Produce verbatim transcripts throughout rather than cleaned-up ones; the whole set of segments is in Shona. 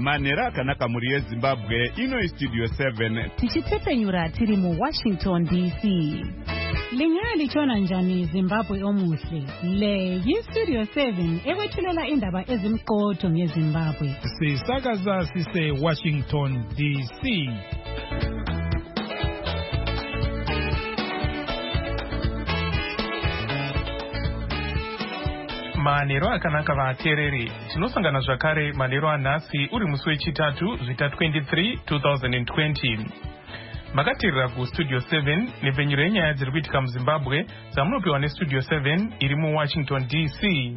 Manera akanaka muri yeZimbabwe ino studio seven. Tichitepenyura tiri mu Washington D C. Lingali chona njani Zimbabwe omuhle. Le yi studio seven ewethulela indaba ezimqotho ngeZimbabwe. Sisakaza sise Washington D C. Manero akanaka vatereri. Tinosangana zvakare manero anhasi uri musi wechitatu zvita twenty-three twenty twenty. Makatirira ku Studio seven nepenyero yenyaya dziri kuitika muZimbabwe dzamunopiwa neStudio seven iri mu Washington D C.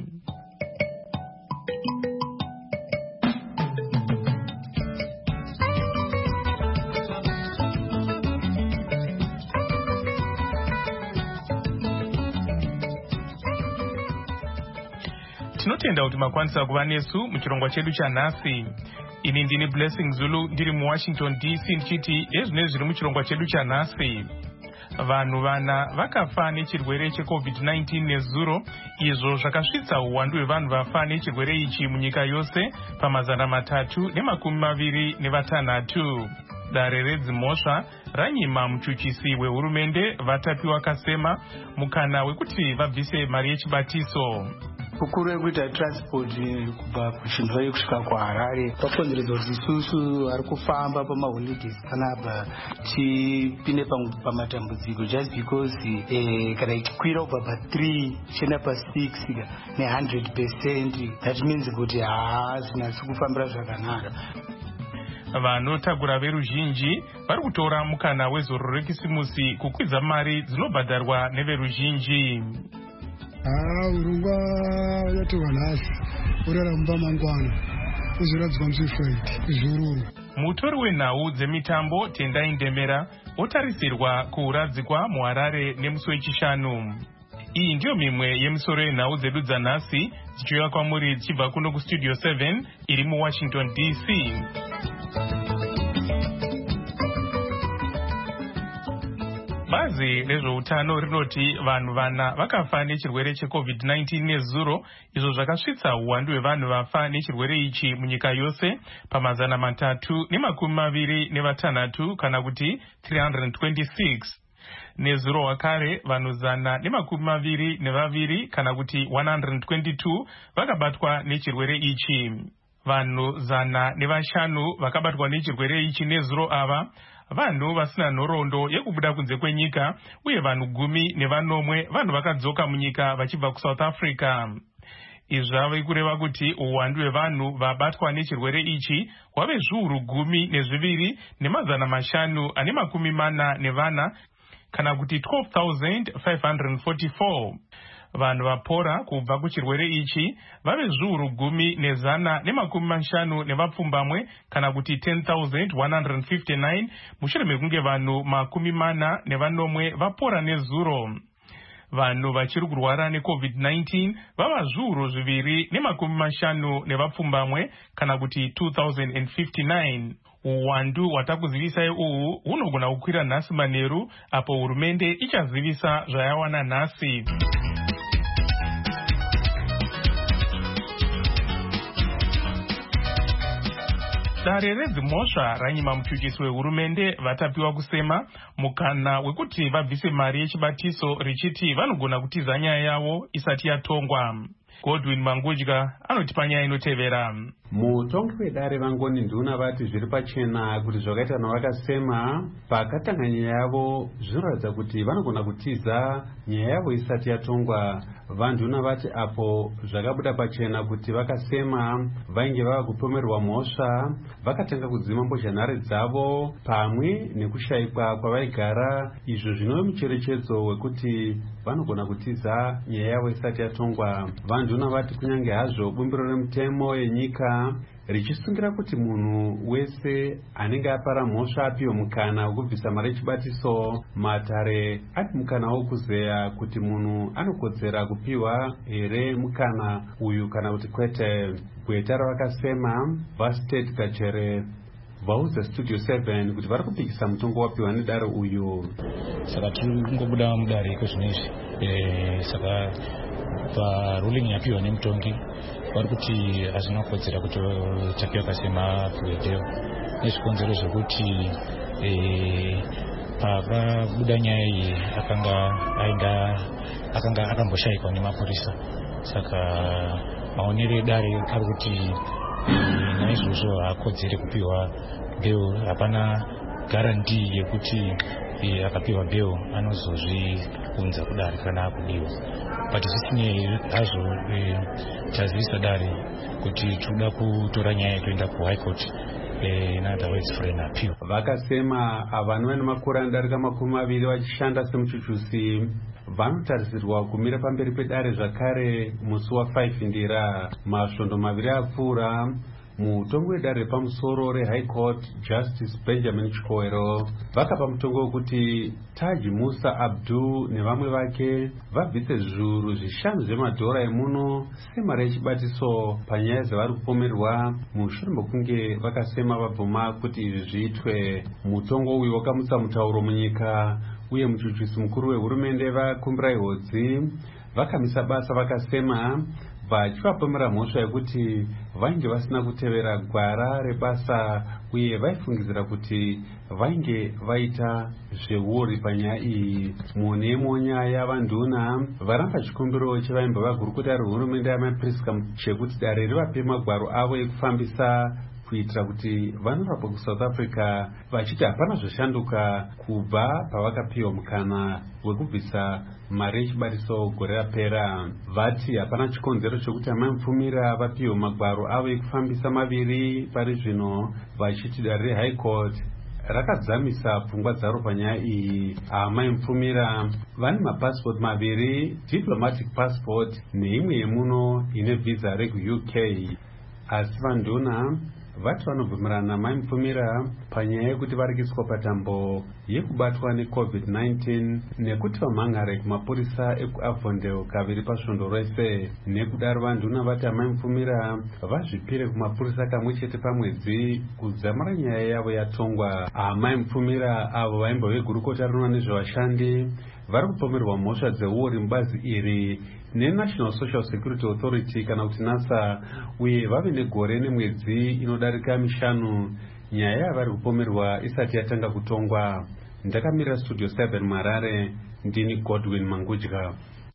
Tinotenda kuti makwanisa kuva nesu muchirongwa chedu chanhasi. Ini ndini Blessing Zulu ndiri mu Washington D C ndichiti ezvine zviri muchirongwa chedu chanhasi. Vanhu vana vakafa nechirwere cheCovid nineteen nezuro, izvo zvakasvitsa uwandu hwevanhu vafa nechirwere ichi munyika yose pamazana matatu nemakumi maviri nevatanhatu. Dare redzimhosva ranyima muchuchisi wehurumende vatapiwa kasema mukana wekuti vabvise mari yechibatiso. Kukuru yekuita transport kubva kuChinhoi kusvika kuHarare kwakonzeresa kuti isusu ari kufamba pamaholidays panapa tipinde pamatambudziko just because eh, kana ichikwira kubva pa-three chienda pa-six ne one hundred percent that means kuti hazvinasi kufambira zvakanaka. Vanotagura veruzhinji vari kutora mukana wezoro rekisimusi kukwidza mari dzinobhadharwa neveruzhinji. Ah, urungwa yati vanhasi urara mumba mangwana uzoradzwa musifraiti izvororo. Mutori wenhau dzemitambo Tendai Ndemera otarisirwa kuuradzikwa muHarare nemusi wechishanu. Iyi ndiyo mimwe yemisoro yenhau dzedu dzanhasi dzichiuya kwamuri dzichibva kuno kuStudio seven iri mu Washington D C. Bazi rezveutano rinoti vanhu vana vakafa nechirwere cheCovid nineteen nezuro, izvo zvakasvitsa uwandu hwevanhu vafa nechirwere ichi munyika yose pamazana matatu nemakumi maviri nevatanhatu kana kuti three hundred twenty-six. Nezuro wakare vanhu zana nemakumi maviri nevaviri kana kuti one hundred twenty-two vakabatwa nechirwere ichi. Vanhu zana nevashanu vakabatwa nechirwere ichi nezuro ava vanhu vasina nhoroondo yekubuda kunze kwenyika, uye vanhu gumi nevanomwe vanhu vakadzoka munyika vachibva kuSouth Africa. Izvi zvave kureva kuti uwandu hwevanhu vabatwa nechirwere ichi hwave zviuru gumi nezviviri nemazana mashanu ane makumi mana nevana kana kuti twelve thousand five hundred forty-four. Vanhu vapora kubva kuchirwere ichi vave zviuru gumi nezana nemakumi mashanu nevapfumbamwe kana kuti ten thousand one hundred fifty-nine mushure mekunge vanhu makumi mana nevanomwe vapora nezuro. Vanhu vachiri kurwara neCovid nineteen vava zviuru zviviri nemakumi mashanu nevapfumbamwe kana kuti two thousand fifty-nine. Uwandu hwatakuzivisai uhu hunogona kukwira nhasi manheru apo hurumende ichazivisa zvayawana nhasi. Dare redzimhosva ranyima muchuchisi wehurumende vatapiwa kusema mukana wekuti vabvise mari yechibatiso richiti vanogona kutiza nyaya yavo isati yatongwa. Godwin Mangudya anotipa nyaya inotevera. Mutongi wedare vangoni nduna vati zviri pachena kuti zvakaita navakasema pakatanga nyaya yavo zvinoratidza kuti vanogona kutiza nyaya yavo isati yatongwa. Vanduna vati apo zvakabuda pachena kuti vakasema vainge vava kupomerwa mhosva vakatanga kudzima mbozhanhare dzavo pamwe nekushayikwa kwavaigara, izvo zvinove mucherechedzo wekuti vanogona kutiza nyaya yavo isati yatongwa. Vanduna vati kunyange hazvo bumbiro remutemo yenyika richisungira kuti munhu wese anenge apara mhosva apiwe mukana wekubvisa mari yechibatiso, matare ati mukana wokuzeya kuti munhu anokodzera kupiwa here mukana uyu kana kuti kwete. Gweta ravakasema Vastet Gachere, vaudza Studio seven kuti vari kupikisa mutongo wapiwa nedare uyu. Saka tiri kungobuda mudare kwezvinezvi e, saka paruling yapiwa nemutongi vari kuti hazvina kukodzera kuti tapiwa kasemapuedeo nezvikonzero zvekuti e, pakabuda nyaya iyi akanga ainda akanga akamboshayikwa nemapurisa. Saka maonero edare ari kuti naizvozvo haakodzeri kupiwa bheo. Hapana garanti yekuti akapiwa bheo anozozviunza kudare kana akudiwa. But zvisinei hazvo tazivisa dare kuti tinoda kutora nyaya kuenda kuhigh court. Vakasema vanhu vane makore anodarika makumi maviri vachishanda semuchuchusi vanotarisirwa kumira pamberi pedare zvakare musi wa5 ndira masvondo maviri apfuura. Mutongo wedare repamusoro reHigh Court Justice Benjamin Chikwero vakapa mutongo wekuti Taji Musa Abdu nevamwe vake vabvise zviuru zvishanu zvemadhora emuno semari yechibatiso panyaya dzavari kupomerwa mushure mekunge vakasema vabvuma kuti izvi zviitwe. Mutongo uyu wakamutsa mutauro munyika uye muchuchisi mukuru wehurumende vakumbirai hodzi vakamisa basa vakasema vachivapomera mhosva yekuti vainge vasina kutevera gwara rebasa uye vaifungidzira kuti vainge vaita zveuri panyaya iyi. Mune imwe nyaya vanduna varamba chikumbiro chevaimba vagurukota rehurumende yamapriska chekuti dare rivape magwaro avo ekufambisa kuitira kuti vanorapwa kuSouth Africa vachiti hapana zvashanduka kubva pavakapiwa mukana wekubvisa mari yechibatiso gore rapera. Vati hapana chikonzero chokuti amai mupfumira vapiwa magwaro avo ekufambisa maviri pari zvino, vachiti dare reHigh Court rakadzamisa pfungwa dzaro panyaya iyi. Amai mupfumira vane mapasipoti maviri, diplomatic passport neimwe yemuno ine visa rekuU K. Asi vanduna vati vanobvumirana mai mupfumira panyaya yekuti varikiswa patambo yekubatwa neCovid nineteen nekuti vamhangare kumapurisa ekuAvondale kaviri pasvondo rese. Nekudaro vanduna vati amai mupfumira vazvipire kumapurisa kamwe chete pamwedzi kudzamara nyaya yavo yatongwa. Amai mupfumira avo vaimba vegurukota rinoona nezvevashandi vari kupomerwa mhosva dzeuori mubazi iri neNational Social Security Authority kana kuti NASA uye vave negore nemwedzi inodarika mishanu nyaya yavari kupomerwa isati yatanga kutongwa. Ndakamirira Studio seven Marare, ndini Godwin Mangudya.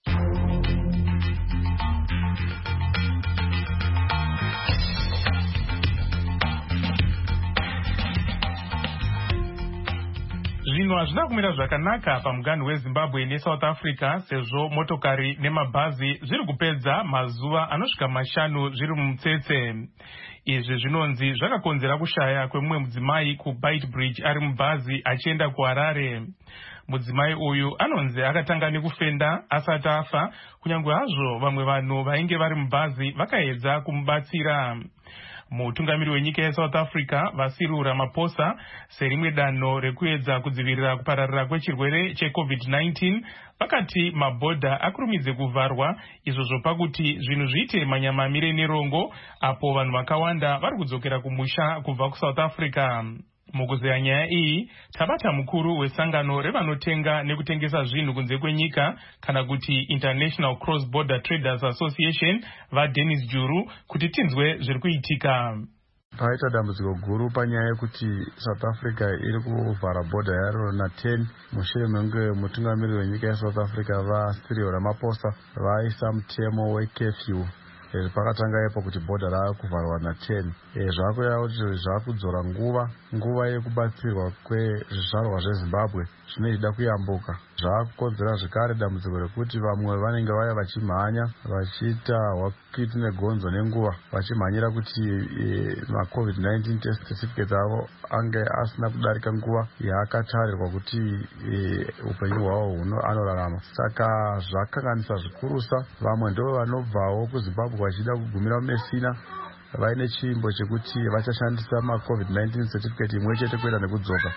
Zvinhu hazvina kumira zvakanaka pamuganhu weZimbabwe neSouth Africa sezvo motokari nemabhazi zviri kupedza mazuva anosvika mashanu zviri mumutsetse. Izvi zvinonzi zvakakonzera kushaya kwemumwe mudzimai kuBeitbridge ari mubhazi achienda kuHarare. Mudzimai uyu anonzi akatanga nekufenda asati afa, kunyange hazvo vamwe vanhu vainge vari mubhazi vakaedza kumubatsira. Mutungamiri wenyika yeSouth Africa Vasiri Ramaphosa serimwe danho rekuedza kudzivirira kupararira kwechirwere cheCovid nineteen vakati mabhodha akurumidze kuvharwa, izvo zvopa kuti zvinhu zviite manyamamire nerongo apo vanhu vakawanda vari kudzokera kumusha kubva kuSouth Africa. Mukuzeya nyaya iyi tabata mukuru wesangano revanotenga nekutengesa zvinhu kunze kwenyika kana kuti International Cross Border Traders Association vaDennis Juru kuti tinzwe zviri kuitika. Paita dambudziko guru panyaya yekuti South Africa iri kuvhara bhodha yaro na ten mushure mekunge mutungamiri wenyika yeSouth Africa Vasiri Ramaphosa vaisa mutemo wecurfew pakatanga ipo kuti bhodha rakuvharwa na ten. Zvakuya kuti zvakudzora nguva nguva yekubatsirwa kwezvizvarwa zveZimbabwe zvinoida kuyambuka. Zvakukonzera zvekare dambudziko rekuti vamwe vanenge vaya vachimhanya vachiita hwakiti negonzo nenguva vachimhanyira kuti maCovid nineteen test certificates avo ange asina kudarika nguva yaakatarirwa kuti upenyu hwavo anorarama. Saka zvakanganisa zvikurusa. Vamwe ndo vanobvawo kuZimbabwe vachida kugumira mumesina vaine chimbo chekuti vachashandisa maCovid nineteen certificate imwe chete kuenda nekudzoka.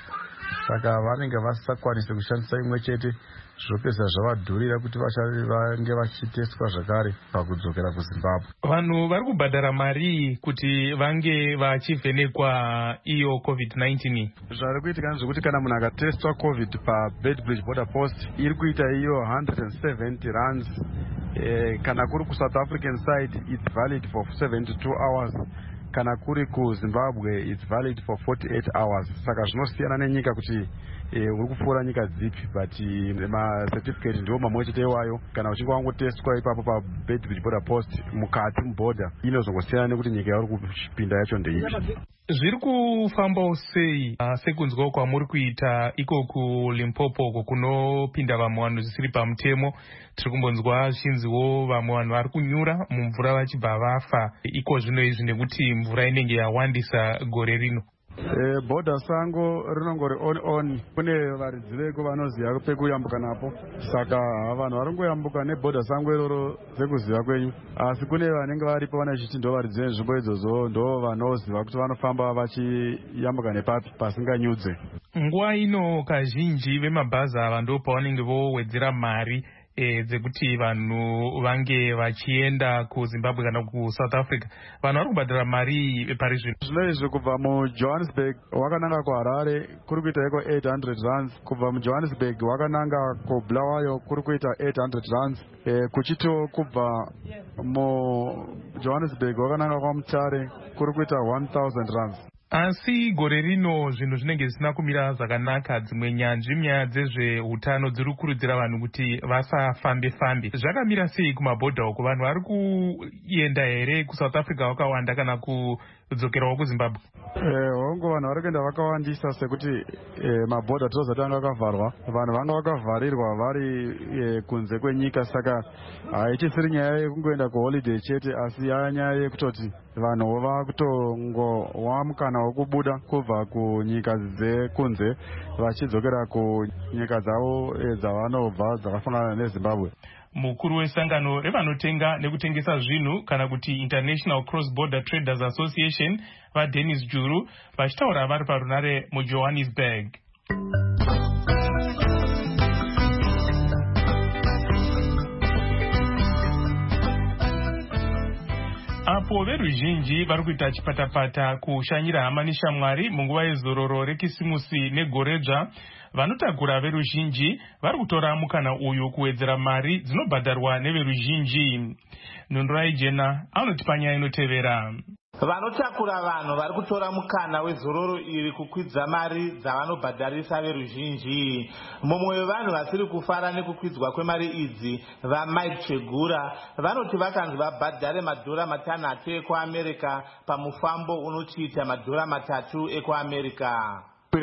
saka vanenge vasisakwanisi kushandisa imwe chete, zvopedza zvavadhurira kuti vange vachiteswa zvakare pakudzokera kuZimbabwe. Vanhu vari kubhadhara mari kuti vange vachivhenekwa iyo covid nineteen. Zvari kuitika ndezvekuti kana munhu akatestwa covid paBedbridge border post iri kuita iyo one hundred seventy rands. Eh, kana kuri kuSouth African side it's valid for seventy-two hours. Kana kuri kuZimbabwe it's valid for forty-eight hours. Saka zvinosiyana nenyika kuti uri kupfuura nyika dzipi, but macertificate ndiwo mamwe chete iwayo. Kana uchinge wangotestwa ipapo paBedbridge border post mukati muborder, inozongosiyana nekuti nyika yauri kupinda yacho ndeipi. Zviri kufambawo sei sekunzwa kwamuri kuita iko kuLimpopo uko kunopinda vamwe vanhu zvisiri pamutemo? Tiri kumbonzwa zvichinziwo vamwe vanhu vari kunyura mumvura vachibva vafa iko zvino izvi nekuti mvura inenge yawandisa gore rino. Eh, border sango rinongori on on. Kune varidzi veko vanoziva pekuyambuka napo, saka vanhu vari kungoyambuka neborder sango iroro sekuziva kwenyu, asi kune vanenge varipo vane chiti ndo varidzi venzvimbo idzodzo ndo vanoziva kuti vanofamba vachiyambuka nepapi pasinganyudze. Nguva ino kazhinji vemabhazi ava ndo pavanenge vowedzera mari E, dzekuti vanhu vange vachienda kuZimbabwe kana kuSouth Africa. Vanhu vari kubhadhara mari pari zvino. Zvino izvi kubva muJohannesburg wakananga kuHarare kuri kuita iko eight hundred rands. Kubva muJohannesburg wakananga kuBulawayo kuri kuita eight hundred rands. E, kuchito kubva muJohannesburg wakananga kwaMutare kuri kuita one thousand rands. Asi gore rino zvinhu zvinenge zvisina kumira zvakanaka. Dzimwe nyanzvi nyaya dzezveutano dziri kukurudzira vanhu kuti vasafambe fambe. Zvakamira sei kumabhodha uko? Vanhu vari kuenda here kuSouth Africa vakawanda kana kudzokerawo kuZimbabwe? Eh, hongo vanhu vari kuenda vakawandisa sekuti eh, mabhodha tozati anga akavharwa. Vanhu vanga vakavharirwa vari eh, kunze kwenyika, saka haichisiri nyaya yekungoenda kuholiday chete, asi yaya nyaya yekutoti vanhu vakutongowa mukana wekubuda kubva kunyika dzekunze vachidzokera kunyika dzavo e, dzavanobva dzakafanana neZimbabwe. Mukuru wesangano revanotenga nekutengesa zvinhu kana kuti International Cross Border Traders Association vaDennis Juru vachitaura vari parunare muJohannesburg. Apo veruzhinji vari kuita chipatapata kushanyira hama neshamwari munguva yezororo rekisimusi negoredzva, vanotakura veruzhinji vari kutora mukana uyu kuwedzera mari dzinobhadharwa neveruzhinji. Nundurai Jena anoti panyaya inotevera. Vanotakura vanhu vari kutora mukana wezororo iri kukwidza mari dzavanobhadharisa veruzhinji. Mumwe wevanhu vasiri kufara nekukwidzwa kwemari idzi, vaMike Chegura, vanoti vakanzi vabhadhare madhora matanhatu ekuAmerika pamufambo unochiita madhora matatu ekuAmerika.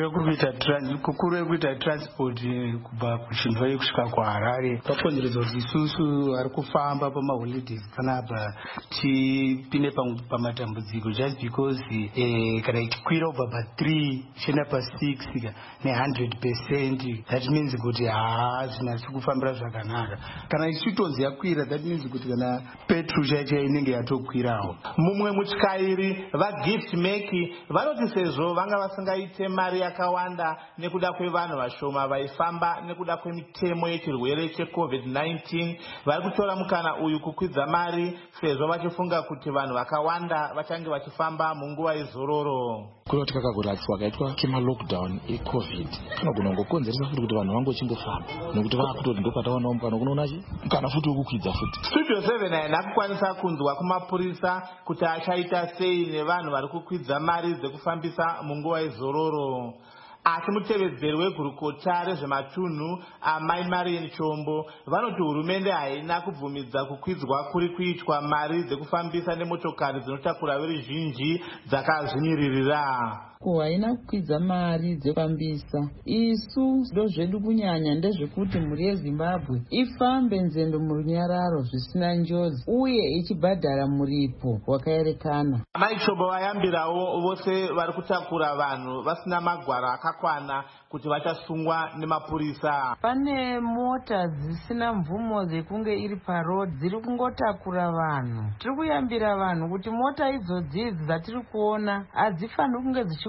Kukuru kuita transport kubva kuChinhoi kusvika kuHarare pakonzeredzwa kuti isusu ari kufamba pamaholidays panapa tipinde pamatambudziko just because eh, kana ichikwira ubva pa-three ichienda pa-six ne one hundred percent, that means kuti haa zvinasi kufambira zvakanaka. Kana ichitonzi yakwira, that means kuti kana petrol chaicha inenge yatokwirawo. Mumwe mutyairi vaGift Meki vanoti sezvo vanga vasingaite mari yakawanda nekuda kwevanhu vashoma vaifamba nekuda kwemitemo yechirwere checovid nineteen, vari kutora mukana uyu kukwidza mari sezvo vachifunga kuti vanhu vakawanda vachange vachifamba munguva yezororo. Kunoti kakaguratswa kaitwa kemalockdown ecovid kanogona kungokonzeresa futi kuti vanhu vangochimbofamba nekuti vakutoti ndopatawana mukana kunonachi mukana futi wekukwidza futi. Studio seven haina kukwanisa kunzwa kumapurisa kuti achaita sei nevanhu vari kukwidza mari dzekufambisa munguva yezororo. Asi mutevedzeri wegurukota rezvematunhu amai Marian Chombo vanoti hurumende haina kubvumidza kukwidzwa kuri kuitwa mari dzekufambisa nemotokari dzinotakura veruzhinji dzakazvinyiririra. Haina kukwidza mari dzekufambisa. Isu ndo zvedu kunyanya ndezvekuti mhuri yeZimbabwe ifambe nzendo murunyararo zvisina njodzi uye ichibhadhara muripo wakaerekana. Amai Chombo vayambirawo vose vari kutakura vanhu vasina magwaro akakwana kuti vachasungwa nemapurisa. Pane mota dzisina mvumo dzekunge iri parod dziri kungotakura vanhu. Tiri kuyambira vanhu kuti mota idzodzi dzatiri kuona hadzifaniri kunge dzichi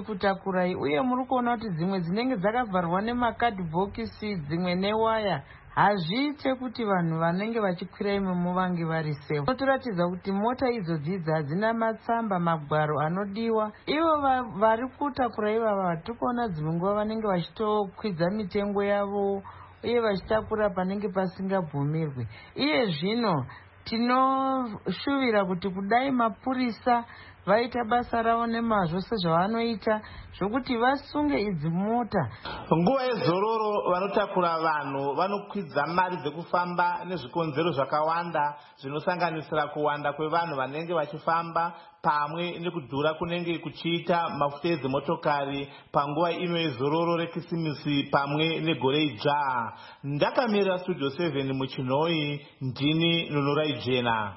kutakurai, uye muri kuona kuti dzimwe dzinenge dzakavharwa nemakadhibhokisi dzimwe newaya hazviite kuti vanhu vanenge vachikwira imomo vange vari safe. Unotoratidza kuti mota idzodzi hadzina matsamba magwaro anodiwa. Ivo vari kutakura ivava tiri kuona dzimwe nguva vanenge vachitokwidza mitengo yavo uye vachitakura panenge pasingabvumirwi. Iye zvino tinoshuvira kuti kudai mapurisa vaita basa ravo nemazvo sezvavanoita zvokuti vasunge idzi mota. Nguva yezororo vanotakura vanhu vanokwidza mari dzekufamba nezvikonzero zvakawanda zvinosanganisira kuwanda kwevanhu vanenge vachifamba pamwe nekudhura kunenge kuchiita mafuta edzimotokari panguva ino yezororo rekisimisi pamwe negore idzva. Ndakamirira Studio seven muchinhoi, ndini Nunurai Jena.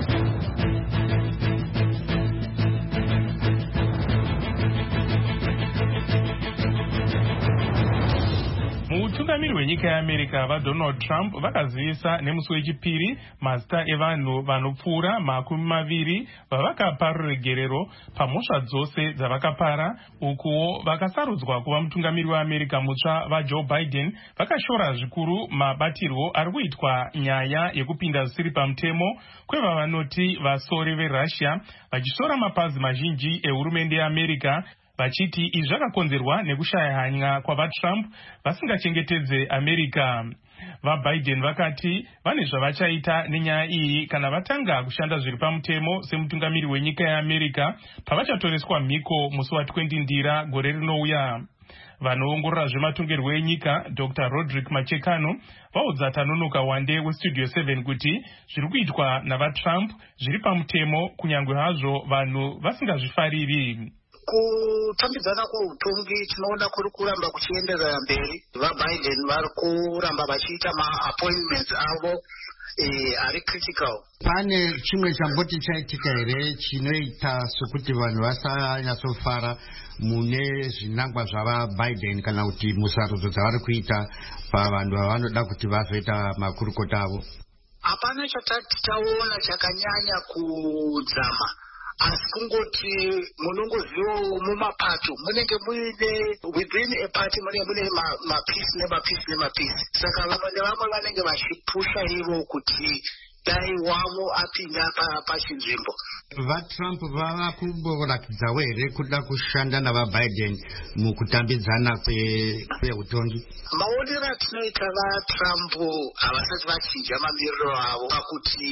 Mutungamiri wenyika yeAmerica vaDonald Trump vakazivisa nemusi wechipiri mazita evanhu vanopfuura makumi maviri vavakapa ruregerero pamhosva dzose dzavakapara. Ukuwo vakasarudzwa kuva mutungamiri weAmerica mutsva vaJoe Biden vakashora zvikuru mabatirwo ari kuitwa nyaya yekupinda zvisiri pamutemo kwevavanoti vasori veRussia, vachishora mapazi mazhinji ehurumende yeAmerica vachiti izvi zvakakonzerwa nekushaya hanya kwavaTrump vasingachengetedze America. VaBiden vakati vane zvavachaita nenyaya iyi kana vatanga kushanda zviri pamutemo semutungamiri wenyika yeAmerica pavachatoreswa mhiko musi wa20 ndira gore rinouya. Vanoongorora zvematongerwo enyika Doctor Roderick Machekano vaudza Tanonoka Wande weStudio seven kuti zviri kuitwa navaTrump zviri pamutemo kunyange hazvo vanhu vasingazvifariri. Kutambidzana kweutongi tinoona kuri kuramba kuchienderera mberi. VaBiden vari kuramba vachiita maappointments avo ari critical. Pane chimwe chamboti chaitika here chinoita sokuti vanhu vasanyatsofara mune zvinangwa zvavaBiden kana kuti musarudzo dzavari kuita pavanhu vavanoda kuti vazoita makurukota avo? Hapana chatati taona chakanyanya kudzama, asi kungoti munongozivawo mumapato munenge muine within a party munenge mune mapisi nemapisi nemapisi. Saka vamwe nevamwe vanenge vachipusha ivo kuti dai wavo apinda pachinzvimbo. VaTrump vava kumboratidzawo here kuda kushanda navaBiden mukutambidzana kweutongi? Maonero atinoita vaTrump havasati vachinja mamiriro avo pakuti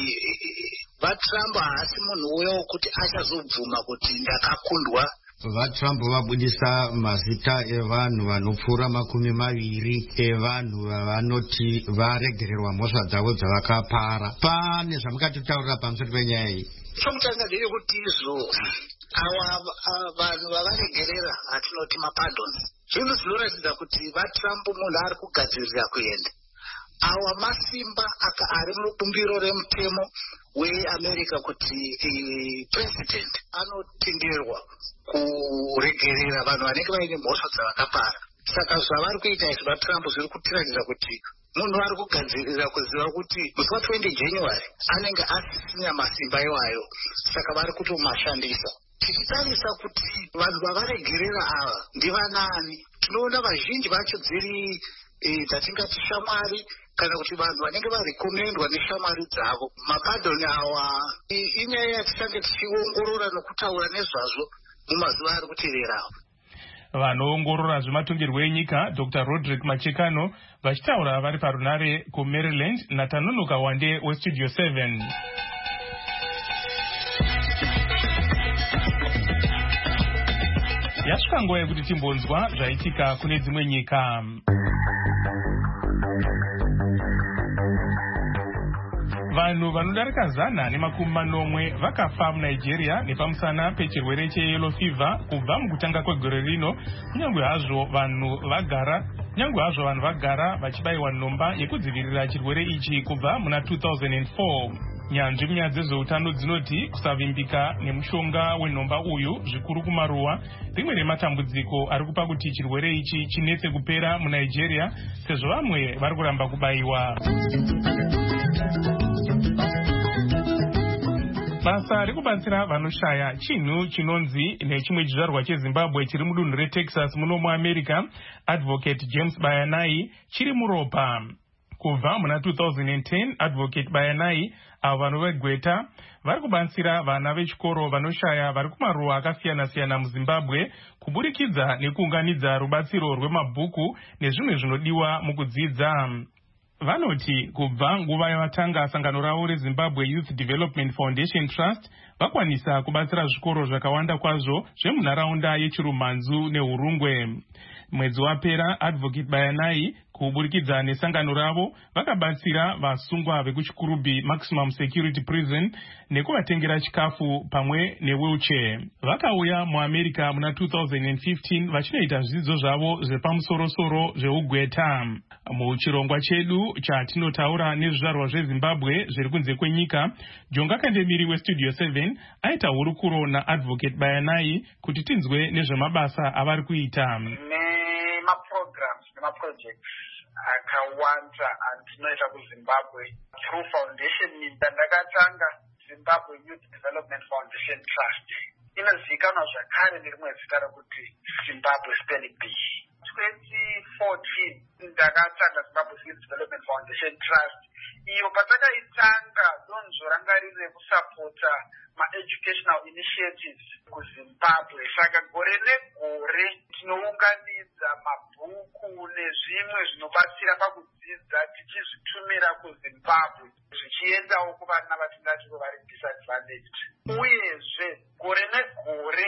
vaTrump haasi munhu uya wokuti achazobvuma kuti ndakakundwa. VaTrump vabudisa mazita evanhu vanopfuura makumi maviri evanhu vavanoti varegererwa mhosva dzavo dzavakapara. Pane zvamukatitaurira pamusoro penyaya iyi? Chomutanga ndeyekuti izvo ava vanhu vavaregerera hatinoti mapardons, zvinhu zvinoratidza kuti vaTrump munhu ari kugadzirira kuenda. Awa masimba ari mubumbiro remutemo weAmerica kuti president anotenderwa kuregerera vanhu vanenge vaine mhosva dzavakapara. Saka zvavari kuita izvi vaTrump zviri kutiratidza kuti munhu ari kugadzirira kuziva kuti musi wa20 January anenge asisina masimba iwayo, saka vari kutomashandisa. Tichitarisa kuti vanhu vavaregerera ava ndivanani, tinoona vazhinji vacho dziri dzatingati shamwari kana kuti vanhu vanenge varekomendwa neshamwari dzavo. Mapardoni awa inyaya yatichange tichiongorora nokutaura nezvazvo mumazuva ari kuteverawo. Vanoongorora zvematongerwo enyika Doctor Roderick Machekano vachitaura vari parunare kuMaryland naTanonoka Wande weStudio seven. Yasvika nguva yekuti timbonzwa zvaitika kune dzimwe nyika. Vanhu vanodarika zana nemakumi manomwe vakafa muNigeria nepamusana pechirwere cheyellow fever kubva mukutanga kwegore rino, kunyange hazvo vanhu vagara kunyange hazvo vanhu vagara vachibayiwa nhomba yekudzivirira chirwere ichi kubva muna two thousand four. Nyanzvi munyaya dzezveutano dzinoti kusavimbika nemushonga wenhomba uyu zvikuru kumaruwa rimwe rematambudziko ari kupa kuti chirwere ichi chinetse kupera muNigeria sezvo vamwe vari kuramba kubayiwa. basa rekubatsira vanoshaya chinhu chinonzi nechimwe chizvarwa chezimbabwe chiri mudunhu retexas muno muamerica, Advocate James Bayanai, chiri muropa. Kubva muna two thousand ten, Advocate Bayanai avo vanhu vegweta vari kubatsira vana vechikoro vanoshaya vari kumaruwa akasiyana-siyana muzimbabwe kuburikidza nekuunganidza rubatsiro rwemabhuku nezvimwe zvinodiwa mukudzidza. Vanoti kubva nguva yavatanga sangano ravo reZimbabwe Youth Development Foundation Trust vakwanisa kubatsira zvikoro zvakawanda kwazvo zvemunharaunda yeChirumhanzu neHurungwe. Mwedzi wapera, Advocate Bayanai kuburikidza nesangano ravo vakabatsira vasungwa vekuchikurubhi Maximum Security Prison nekuvatengera chikafu pamwe newheelchair. Vakauya muAmerica muna two thousand fifteen vachinoita zvidzidzo zvavo zvepamusoro-soro zveugweta. Muchirongwa chedu chatinotaura nezvizvarwa zveZimbabwe zviri kunze kwenyika, Jonga Kandemiri weStudio seven aita hurukuro naAdvocate Bayanai kuti tinzwe nezvemabasa avari kuita. Programs nemaprojects akawanda andinoita kuZimbabwe through foundation ndandakatanga Zimbabwe Youth Development Foundation Trust. Inozivikanwa zvakare nerimwe zita rokuti Zimbabwe Spelling Bee. twenty fourteen ndakatanga Zimbabwe Youth Development Foundation Trust. Iyo patakaitanga donzvo ranga riri rekusapota ma-educational initiatives kuZimbabwe. Saka gore negore tinounganidza mabhuku nezvimwe zvinobatsira pakudzidza tichizvitumira kuZimbabwe zvichiendawo kuvana vatingati vari disadvantaged. Uyezve gore negore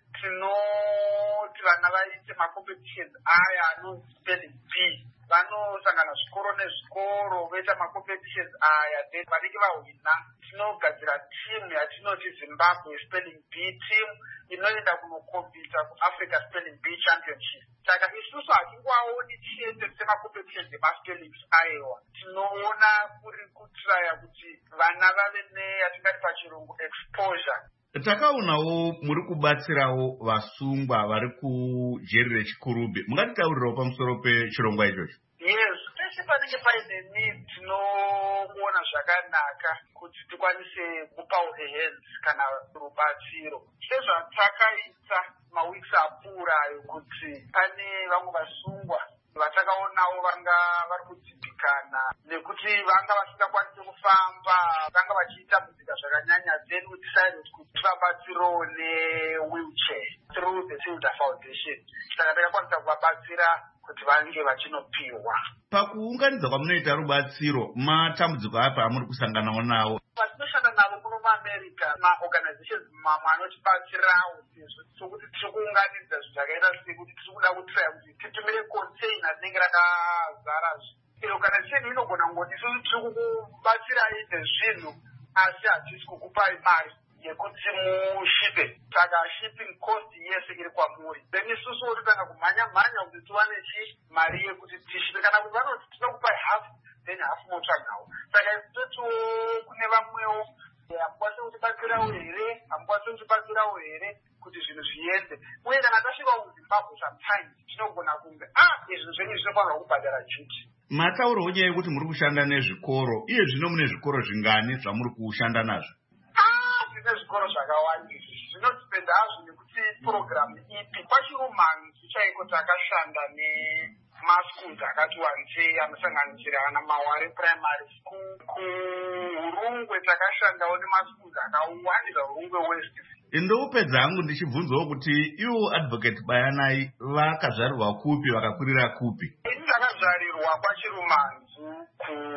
tinoti vana vaite macompetitions aya anonzi spelling bee. Vanosangana zvikoro nezvikoro voita macompetitions aya, then vanenge vahwina tinogadzira timu yatinoti Zimbabwe Spelling Bee team inoenda kunokompita kuAfrica Spelling Bee Championship. Saka isusu hatingoaoni tiende semacompetitions emaspellings aiwa, tinoona kuri kutraya kuti vana vave neyatingati pachirungu exposure. Takaonawo muri kubatsirawo vasungwa vari kujeri rechikurubhi. Mungatitaurirawo pamusoro pechirongwa ichocho? Yes, peshe panenge paine need tinoona zvakanaka kuti tikwanise kupawo hands kana rubatsiro. Sezvatakaita maweeks apfuurayo kuti pane vamwe vasungwa vatakaonawo vanga vari kudzimbikana nekuti vanga vasingakwanisi kufamba, vanga vachiita muzika zvakanyanya, then we decided kuti vabatsirowo newheelchair through the Tilda Foundation. Saka takakwanisa kuvabatsira kuti vange vachinopiwa. Pakuunganidza kwamunoita rubatsiro, matambudziko api amuri kusanganawo nawo? Vatinoshanda navo kuno muAmerica, maorganizations mamwe anotibatsirawo sokuti tiri kuunganidza zvakaita sekuti tiri kuda kutraya kuti titumire container rinenge rakazara organization inogona kungoti isusu tiri kukubatsirai nezvinhu asi hatisi kukupai mari yekuti mushipe. Saka shipping cost yese iri kwamuri, then isusu totanga kumhanya mhanya kuti tiwane chi mari yekuti tishipe. Kana kuti vanoti tinokupai half, then half motsvagawo. Saka isusu kune vamwewo hamukwanisi kutibatsirawo here, hamukwanisi kutibatsirawo here kuti zvinhu zviende. Uye kana tasvika kuZimbabwe sometimes tinogona kunge ah izvi zvenyu zvinofanirwa kubhadhara duty. Mataurawo nyaya yekuti muri kushanda nezvikoro, iye zvino mune zvikoro zvingani zvamuri kushanda nazvo? Ah, tine zvikoro zvakawanda. Zvinodipenda hazvo nekuti program ipi. PaChirumhanzu chaiko takashanda nemaschools akati wandei anosanganisira ana Maware Primary School. KuHurungwe takashandawo nemaschools akawanda, Hurungwe West. Ndopedza hangu ndichibvunzawo kuti iwo Advocate Bayanai vakazvarirwa kupi, vakakurira kupi? Ndakazvarirwa kwaChirumhanzu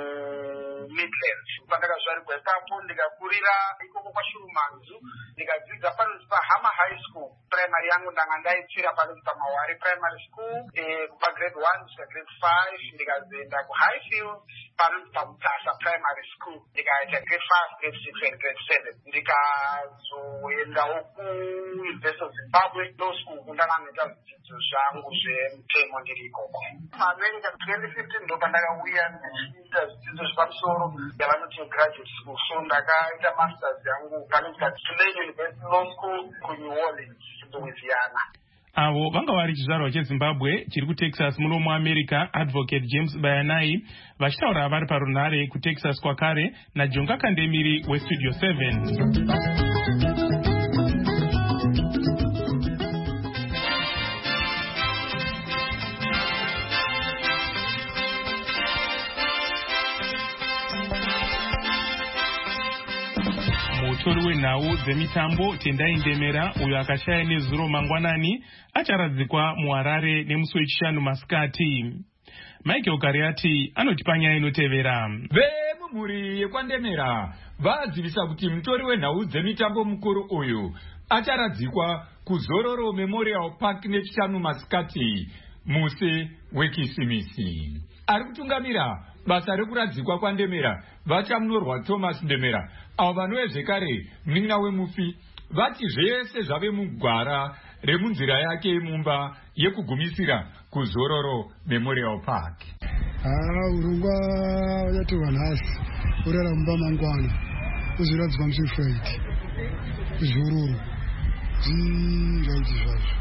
kuMidlands. Pandakazvarirwa ipapo ndikakurira ikoko kwaChirumhanzu, ndikadzidza panonzi paHama High School. Primary yangu ndanga ndaitsvira panonzi paMaware Primary School kubva grade one kusvika grade five. Ndikazoenda kuHighfield panonzi paMutasa Primary School, ndikaita grade five, grade six and grade seven. Ndikazoendawo kuUniversity of Zimbabwe Law School kundakanoita zvidzidzo zvangu zvemutemo ndiri ikoko. MuAmerica twenty fifteen ndo pandakauya ndichiita zvidzidzo zvepamusoro yavanoti graduate school. So ndakaita masters yangu panonzi Tulane University Law School kuNew Orleans, Louisiana. avo vanga vari chizvarwa chezimbabwe chiri kutexas muno muamerica, advocate James Bayanai, vachitaura vari parunhare kutexas kwakare naJonga Kandemiri westudio seven. Mutori wenhau dzemitambo Tendai Ndemera, uyo akashaya nezuro mangwanani, acharadzikwa muHarare nemusi wechishanu masikati. Michael Kariati anoti panyaya inotevera. Vemumhuri yeKwaNdemera vadzivisa kuti mutori wenhau dzemitambo mukuru uyu acharadzikwa kuZororo Memorial Park nechishanu masikati musi weKisimisi. Ari kutungamira basa rekuradzikwa kwaNdemera vachamunyorwa Thomas Ndemera, avo vanove zvekare munin'ina wemufi, vati zvese zvave mugwara remunzira yake yemumba yekugumisira kuZororo Memorial Park. Ah, urongwa yatorwa nhasi urara mumba mangwana uzviradzwa musi Friday kuZororo zvaiti zvazvo.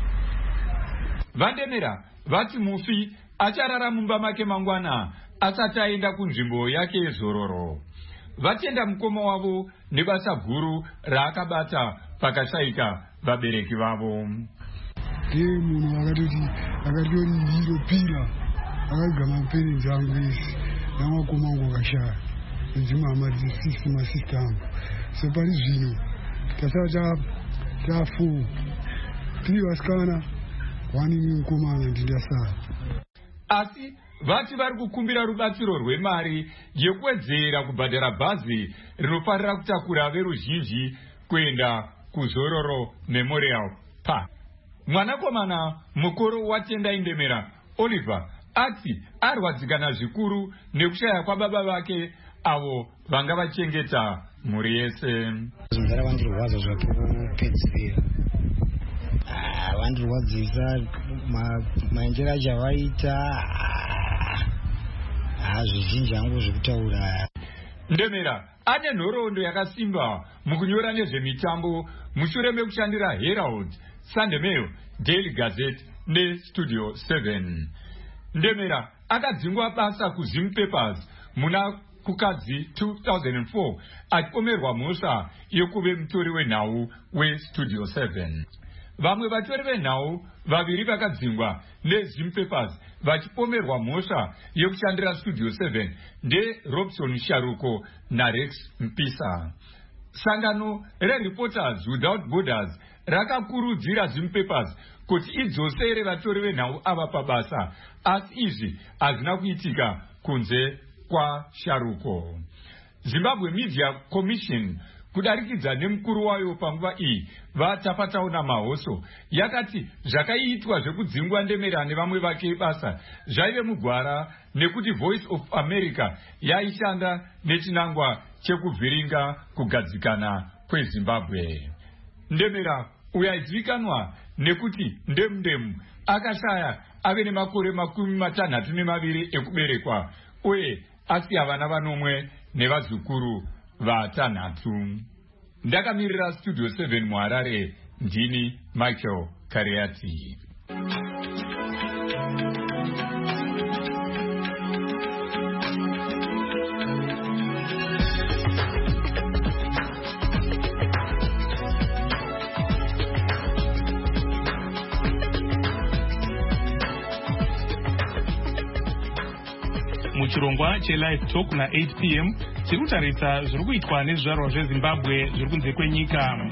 VaNdemera vati mufi acharara mumba make mangwana asati aenda kunzvimbo yake yeZororo. Vatenda mukoma wavo nebasa guru raakabata pakashayika vabereki vavo. Ndiye munhu akatoti akationirira akagama muperenzi angu ese namakoma angu akashaya nedzimwe hama dzisisi masista angu. So pari zvino tasava tafour, tiri vasikana, wani mukomana ndindasara. Asi vati vari kukumbira rubatsiro rwemari yekuwedzera kubhadhara bhazi rinofanira kutakura veruzhinji kuenda kuZororo Memorial Park. Mwanakomana mukuru waTendai Ndemera, Oliver, ati arwadzikana zvikuru nekushaya kwababa vake avo vanga vachengeta mhuri yese. Zvindara vandirwadza zvakupedzisira. Ah, vandirwadzisa maendero acho avaita. Ah, zvizhinji hangu zvekutaura. Ndemera ane nhoroondo yakasimba mukunyora nezvemitambo mushure mekushandira Herald, Sunday Mail, Daily Gazette neStudio seven. Ndemera akadzingwa basa kuZim Papers muna kukadzi two thousand four achipomerwa mhosva yekuve mutori wenhau weStudio seven. Vamwe vatori venhau vaviri vakadzingwa neZim Papers vachipomerwa mhosva yekushandira Studio seven ndeRobson Sharuko naRex Mpisa. Sangano reReporters Without Borders rakakurudzira Zim Papers kuti idzosere vatori venhau ava pabasa, asi izvi hazvina kuitika kunze kwaSharuko. Zimbabwe Media Commission kudarikidza nemukuru wayo panguva iyi vatapatauna mahoso yakati zvakaitwa zvekudzingwa Ndemera nevamwe vake basa zvaive mugwara nekuti Voice of America yaishanda nechinangwa chekuvhiringa kugadzikana kweZimbabwe. Ndemera uyo aizivikanwa nekuti ndemu-ndemu akashaya ave nemakore makumi matanhatu nemaviri ekuberekwa uye asiya vana vanomwe nevazukuru vatanhatu. Ndakamirira Studio seven muHarare, ndini Michael Kariati. Muchirongwa cheLive Talk na eight p m tiri kutarisa zviri kuitwa nezvizvarwa zveZimbabwe zviri kunze kwenyika.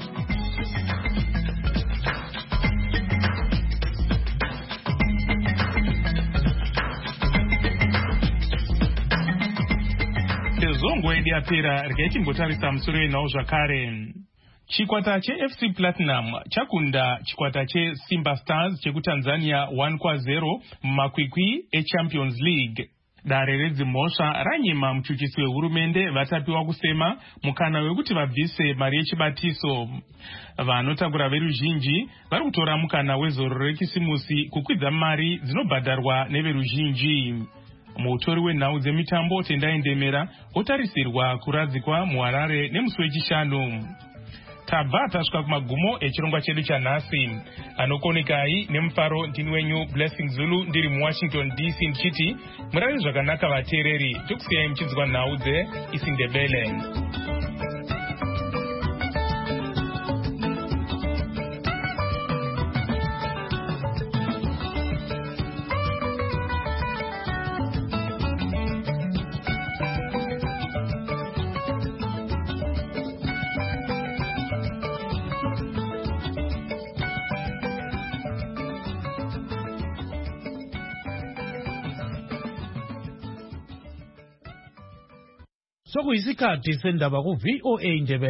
Sezongo yedu yapera regai timbotarisa musoro wenhau zvakare. Chikwata cheF C Platinum chakunda chikwata cheSimba Stars chekuTanzania one kwa zero mumakwikwi eChampions League. Dare redzimhosva ranyima muchuchisi wehurumende vatapiwa kusema mukana wekuti vabvise mari yechibatiso. Vanotakura veruzhinji vari kutora mukana wezororo rekisimusi kukwidza mari dzinobhadharwa neveruzhinji. Mutori wenhau dzemitambo Tendai Ndemera otarisirwa kuradzikwa muHarare nemusi wechishanu. tabva tasvika kumagumo echirongwa chedu chanhasi. Anokonekai nemufaro ndini wenyu Blessing Zulu ndiri muWashington D C ndichiti murari zvakanaka vateereri, tokusiyai muchinzwa nhau dzeIsiNdebele. Sokuyisikhathi sendaba ku V O A Indebe.